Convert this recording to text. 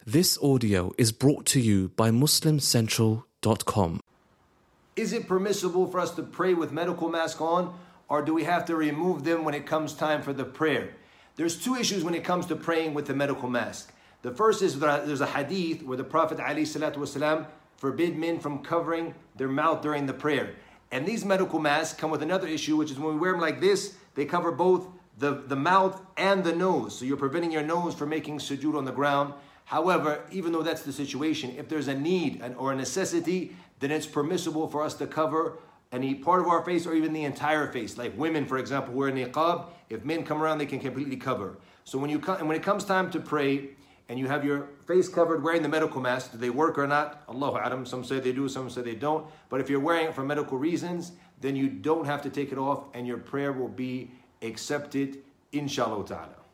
This audio is brought to you by MuslimCentral.com. Is it permissible for us to pray with medical mask on, or do we have to remove them when it comes time for the prayer? There's two issues when it comes to praying with the medical mask. The first is that there's a hadith where the Prophet ﷺ forbid men from covering their mouth during the prayer. And these medical masks come with another issue, which is when we wear them like this, they cover both the mouth and the nose. So you're preventing your nose from making sujood on the ground. However, even though that's the situation, if there's a need or a necessity, then it's permissible for us to cover any part of our face or even the entire face. Like women, for example, wear niqab. If men come around, they can completely cover. So when it comes time to pray and you have your face covered wearing the medical mask, do they work or not? Allahu a'lam. Some say they do, some say they don't. But if you're wearing it for medical reasons, then you don't have to take it off and your prayer will be accepted, inshallah ta'ala.